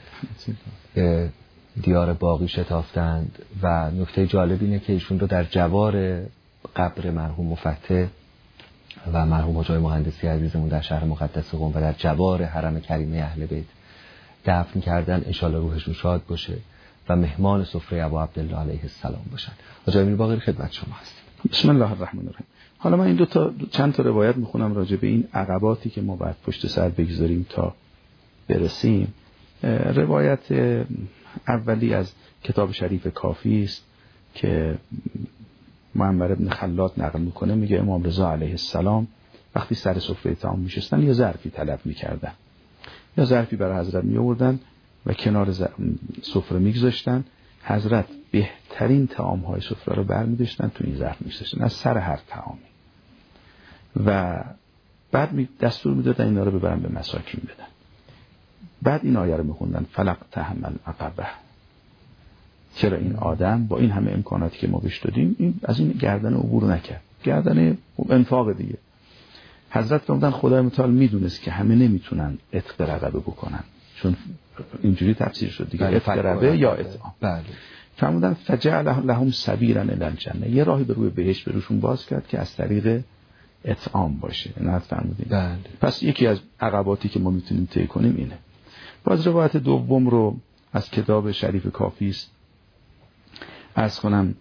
دیار باقی شتافتند و نکته جالب اینه که ایشون رو در جوار قبر مرحوم مفتح و مرحوم حاج مهندسی عزیزمون در شهر مقدس قم و در جوار حرم کریمه اهل بیت دفن کردن. ان شاءالله روحشون شاد باشه و مهمان سفره ابو عبدالله علیه السلام باشن. حاج امیر باقری خدمت شما هستیم. بسم الله الرحمن الرحیم. حالا من این چند تا روایت میخونم راجع به این عقباتی که ما باید پشت سر بگذاریم تا برسیم. روایت اولی از کتاب شریف کافی است که معمر ابن خلاد نقل میکنه. میگه امام رضا علیه السلام وقتی سر سفره طعام میشستن یه ظرفی طلب میکردن، یا ظرفی برای حضرت میآوردن و کنار سفره میگذاشتن. حضرت بهترین طعام‌های سفره رو برمی‌داشتن تو این ظرف می‌گذاشتن از سر هر طعامی و بعد دستور میدادن اینا رو ببرن به مساکین بدن. بعد این آیه رو می‌خوندن فلق تحمل عقبه. چرا این آدم با این همه امکاناتی که ما بهش دادیم این از این گردن عبور نکرد؟ گردن انفاق دیگه. حضرت فرمودن خدای متعال میدونست که همه نمیتونن عتق رقبه بکنن، چون اینجوری تفسیر شد دیگه، عتق رقبه یا اطعام. بله. فرمودن فجعل لهم سبیلا الی الجنه، یه راهی به روی بهشت به روشون باز کرد که از طریق اطعام باشه. نه فرمودین؟ بله. پس یکی از عقباتی که ما میتونیم طی کنیم اینه. باز روایت دوم رو از کتاب شریف کافی است عرض کنم.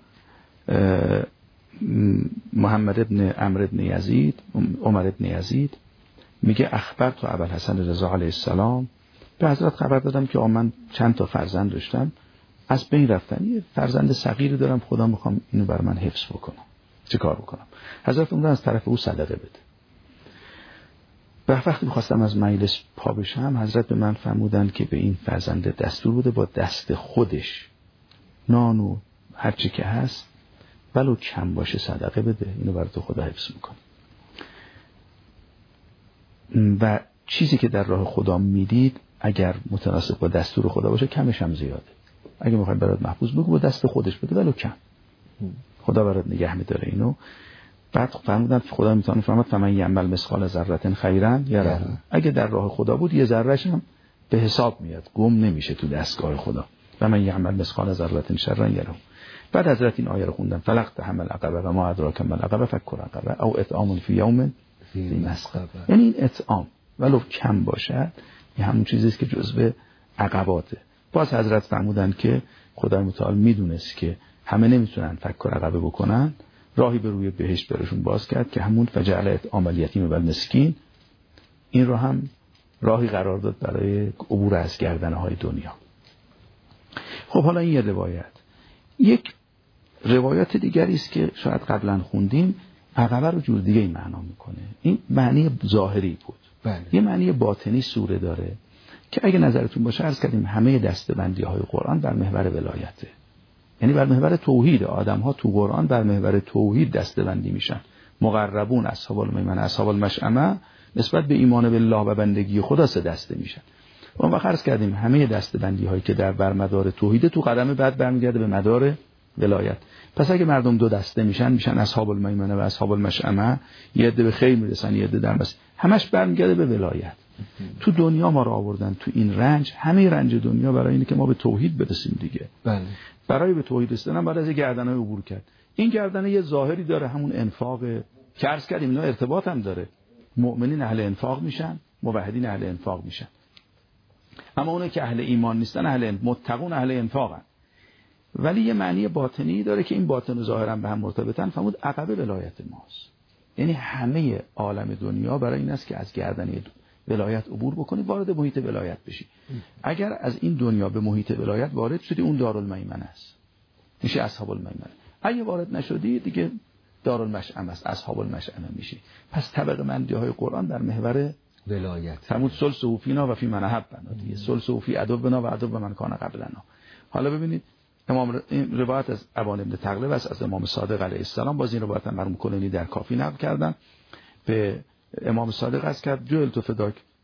محمد ابن عمرو ابن یزید، عمر ابن یزید میگه اخبر تو ابوالحسن رضا علیه السلام، به حضرت خبر دادم که من چند تا فرزند داشتم از بین رفتن، یه فرزند صغیری دارم، خدا میخوام اینو برای من حفظ بکنم، چه کار بکنم؟ حضرت اون از طرف او صدقه بده. و وقتی میخواستم از مجلس پا بشم حضرت به من فرمودن که به این فرزند دستور بوده با دست خودش نان و هر چی که هست ولو کم باشه صدقه بده، اینو برای تو خدا حفظ میکنه. و چیزی که در راه خدا میدید اگر متناسب با دستور خدا باشه کمش هم زیاده. اگه میخوای برات محفوظ بگو با دست خودش بده ولو کم، خدا برات نگه میداره اینو. بعد فرمودن خدا میتونه فرماد فمن یعمل مثقال ذره خیرا یره، اگه در راه خدا بود یه ذرهش هم به حساب میاد، گم نمیشه تو دستگاه خدا. فمن یعمل مثقال ذره شرا یره. بعد حضرت این آیه رو خوندن فلق تحمل عقبه و ما ادراک ما العقبه فک رقبه او اطعام فی یوم ذی مسغبه. یعنی این اطعام ولو کم باشد این همون چیزی است که جزء عقباته. باز حضرت فرمودن که خدای متعال میدونست که همه نمیتونن فک رقبه بکنن، راهی به روی بهشت براشون باز کرد که همون فجعل اطعام الیتیم و المسکین، این رو هم راهی قرار داد برای عبور از گردنهای دنیا. خب حالا این یه روایت. یک روایت دیگری است که شاید قبلا خوندیم، عقبه رو جور دیگه معنا میکنه. این معنی ظاهری بود. بله. یه معنی باطنی سوره داره که اگه نظرتون باشه عرض کردیم همه دستبندی های قرآن بر محور ولایته، یعنی بر محور توحید. آدم ها تو قرآن بر محور توحید دستبندی میشن. مقربون، اصحاب المیمنه، اصحاب المشأمه نسبت به ایمان بالله و بندگی خدا سه دسته میشن. اون وقت عرض کردیم همه دستبندی هایی که در بر مدار توحید تو قدم بعد برمیگرده به مدار ولایت. پس اگه مردم دو دسته میشن اصحاب المیمنه و اصحاب المشأمه، یه عده به خیر میرسن یه عده در بس، همش برمیگرده به ولایت. تو دنیا ما رو آوردن تو این رنج، همه رنج دنیا برای اینه که ما به توحید برسیم دیگه. بله. برای به توحید رسیدن بعد از گردنای عبور کرد. این گردنه یه ظاهری داره، همون انفاق که عرض کردیم اینا ارتباط هم داره. مؤمنین اهل انفاق میشن، موحدین اهل انفاق میشن. اما اونایی که اهل ایمان نیستن متقون اهل انفاقن. ولی یه معنی باطنی داره که این باطن و ظاهرا به هم مرتبطن. فرمود عقبه ولایت ماست، یعنی همه عالم دنیا برای این است که از گردنه ولایت عبور بکنی، وارد محیط ولایت بشی. اگر از این دنیا به محیط ولایت وارد شدی اون دارالمیمنه است، میشه اصحاب المیمنه. اگه وارد نشدی دیگه دارالمشأمه است، اصحاب المشأمه میشی. پس طبقه بندی های قرآن در محور ولایت. فرمود سلسه فینا و فی من احبنا، دیگه سلسه فی عدونا و عدو من کان قبلنا. حالا ببینید امام روایت از ابان ابن تغلب است از امام صادق علیه السلام. باز این روایت مرحوم کلینی در کافی نقل کردن. به امام صادق از کرد جعلت فداک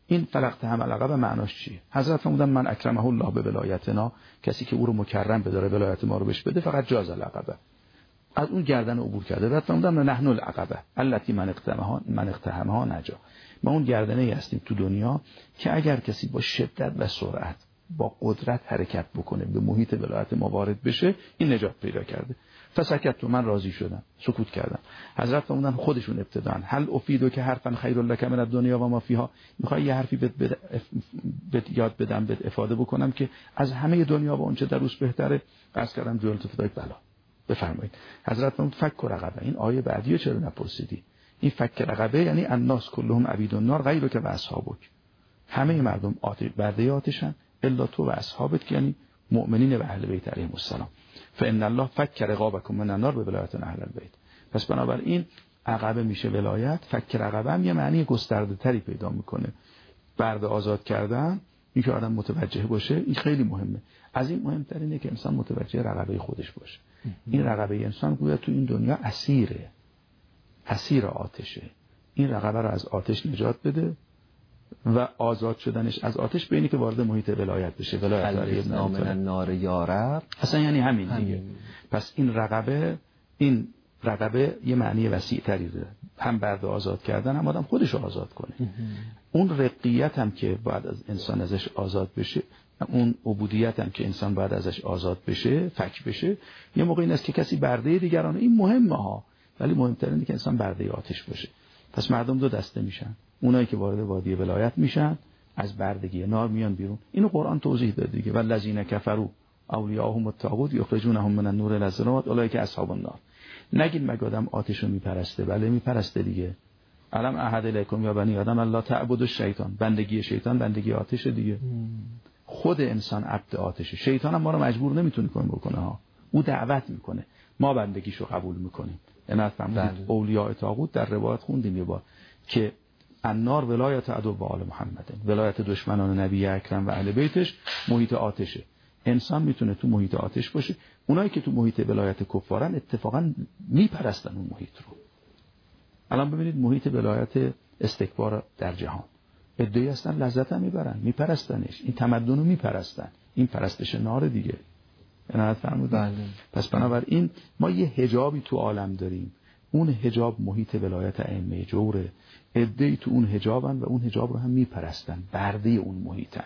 این فلقتهم العقبه معناش چیه؟ حضرت فرمودن من اکرمه الله به ولایتنا، کسی که او رو مکرم بداره ولایت ما رو بهش بده، فقط جاز العقبه، از اون گردن عبور کرده. بعد فرمودن نحن العقبه التي من اقتحمها نجا، ما اون گردنه ای هستیم تو دنیا که اگر کسی با شدت و سرعت با قدرت حرکت بکنه به محیط ولایت ما وارد بشه، این نجات پیدا کرده. فسکت، من راضی شدم، سکوت کردم. حضرت فرمودن خودشون ابتدان هل افیدو که حرفا خیر لک من الدنیا و ما فیها، میخوای یه حرفی بهت یاد بدم، بهت افاده بکنم که از همه دنیا و اونچه در اوش بهتره. عرض کردم جلت فدای بلا، بفرمایید. حضرت فرمود فک رقبه. این آیه بعدیو چرا نپرسیدی؟ این فک رقبه یعنی الناس کلهم عبید النار غیرک و اصحابک، همه مردم برده آتشن الا تو و اصحابت که یعنی مؤمنین و اهل بیت علیهم السلام. فان الله فک رقابکم من النار به ولایت اهل البیت. پس بنابراین عقبه میشه ولایت. فک رقبه هم یه معنی گسترده تری پیدا میکنه. برده آزاد کردن، این که آدم متوجه باشه، این خیلی مهمه. از این مهمتر اینه که انسان متوجه رقبه خودش باشه. این رقبه انسان گویا تو این دنیا اسیر آتشه. این رقبه رو از آتش نجات بده و آزاد شدنش از آتش به اینی که وارد محیط ولایت بشه. ولایت علی ابن ابی طالب نار یارب، اصلا یعنی همین دیگه. پس این رقبه یه معنی وسیع تری داره، هم برده آزاد کردن، هم آدم خودش رو آزاد کنه. اون رقیت هم که باید از انسان ازش آزاد بشه، اون عبودیت هم که انسان باید ازش آزاد بشه، فک بشه. یه موقع این است که کسی برده دیگرانه، این مهمه ها، ولی مهمتر اینه که انسان برده آتش باشه. پس مردم دو دسته میشن، اونایی که وارد وادی ولایت میشن از بردگی نار میان بیرون. اینو قرآن توضیح داده دیگه، والذین کفروا اولیاءهم الطاغوت یخرجونهم من النور الی الظلمات اولئک اصحاب النار. نگین مگه آدم آتش رو میپرسته، بله میپرسته دیگه. علم احد الیکم یا بنی آدم الله تعبدوا الشیطان، بندگی شیطان بندگی آتش دیگه. خود انسان عبد آتشه، شیطان هم ما رو مجبور نمیتونه بکنه ها، او دعوت میکنه، ما بندگیشو قبول میکنیم. اینا فرمودید اولیاء طاغوت در روایت خوندیم یه بار که النار ولایت عدو و آل محمد، ولایت دشمنان نبی اکرم و اهل بیتش محیط آتشه. انسان میتونه تو محیط آتش باشه. اونایی که تو محیط ولایت کفارن اتفاقا میپرستن اون محیط رو. الان ببینید محیط ولایت استکبار در جهان، ادعی هستن لذت هم میبرن، میپرستنش، این تمدن رو میپرستن، این پرستش نار دیگه. عنایت فرمودن. پس بنابراین ما یه حجابی تو عالم داریم، اون حجاب محیط ولایت ائمه جوره، ادعی تو اون حجابن و اون حجاب رو هم میپرستن، برده اون محیطن.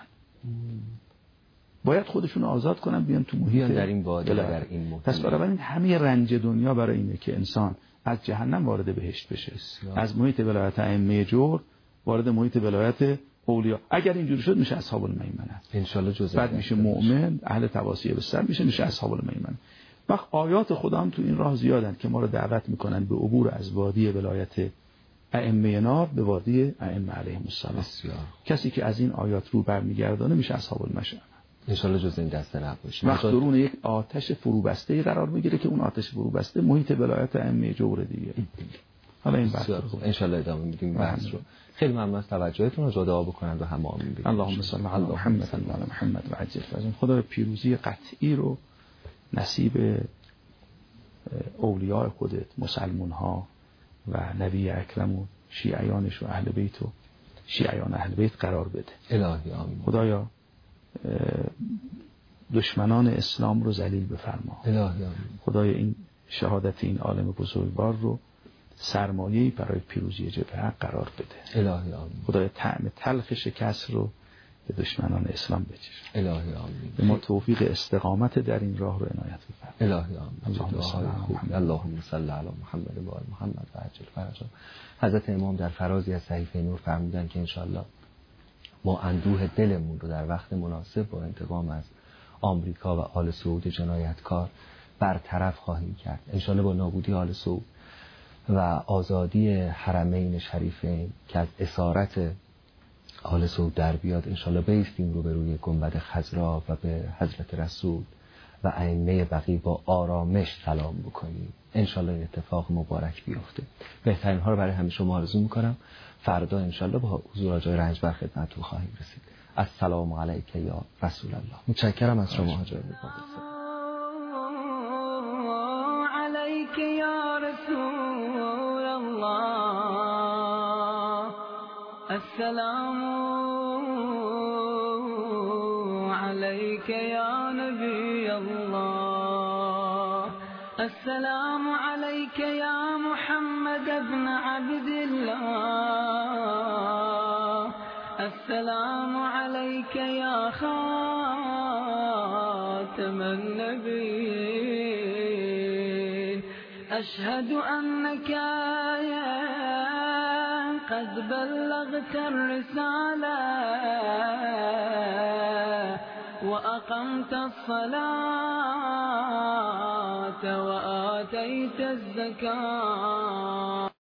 باید خودشون آزاد کنن بیان تو محیط در این وادی، در این محیط. پس بنابراین همه رنج دنیا برای اینه که انسان از جهنم وارد بهشت بشه، از محیط ولایت ائمه جور وارد محیط ولایت اولیا. اگر اینجوری شد میشه اصحاب المیمنه ان شاء الله، جزء بعد میشه مؤمن، اهل تواصی به سر میشه اصحاب المیمنه. وقت آیات خدا هم تو این راه زیادن که ما رو دعوت میکنن به عبور از وادی ولایت ائمه نار به وادی ائمه علیهم السلام. کسی که از این آیات رو برمیگردانه میشه اصحاب المشأمه ان شاء الله، جزء این دسته نباشه. وقت درون یک آتش فروبسته قرار میگیره که اون آتش فروبسته محیط ولایت ائمه جور دیگه. حالا این بحث رو ان شاء الله ادامه میدیم بحث رو. خیلی ممنون از توجهتون، رو دعا بکنند و همه آمین بگید. اللهم صل علی محمد و علی محمد و عجل فرجهم. خدا پیروزی قطعی رو نصیب اولیاء خودت، مسلمان ها و نبی اکرم و شیعیانش و اهل بیت و شیعیان اهل بیت قرار بده. الهی آمین. خدایا دشمنان اسلام رو ذلیل بفرما. الهی آمین. خدایا این شهادت این عالم بزرگوار رو سرمایه‌ای برای پیروزی جبهه حق قرار بده. الهی آمین. خدایا طعم تلخ شکست رو به دشمنان اسلام بچش. الهی آمین. به ما توفیق استقامت در این راه رو عنایت بفرما. الهی آمین. اللهم صل علی محمد و آل محمد و عجل فرجهم. حضرت امام در فرازی از صحیفه نور فرمودن که انشاءالله ما اندوه دلمون رو در وقت مناسب با انتقام از آمریکا و آل سعود جنایتکار برطرف خواهیم کرد. انشاءالله با نابودی آل سعود و آزادی حرمین شریفین که از اسارت آل سعود در بیاد، انشاءالله بیستیم رو به روی گنبد خضرا و به حضرت رسول و ائمه بقیه با آرامش سلام بکنیم. انشاءالله این اتفاق مبارک بیفته. بهترین ها رو برای همه شما آرزو میکنم. فردا انشاءالله با حضور آقای رنجبر خدمتتون خواهیم رسید. السلام علیک یا رسول الله. متشکرم از شما حاجی مقدس. علیک یا رسول الله. السلام عليك يا نبي الله. السلام عليك يا محمد بن عبد الله. السلام عليك يا خاتم النبيين. أشهد أنك قد بلغت الرسالة وأقمت الصلاة وآتيت الزكاة.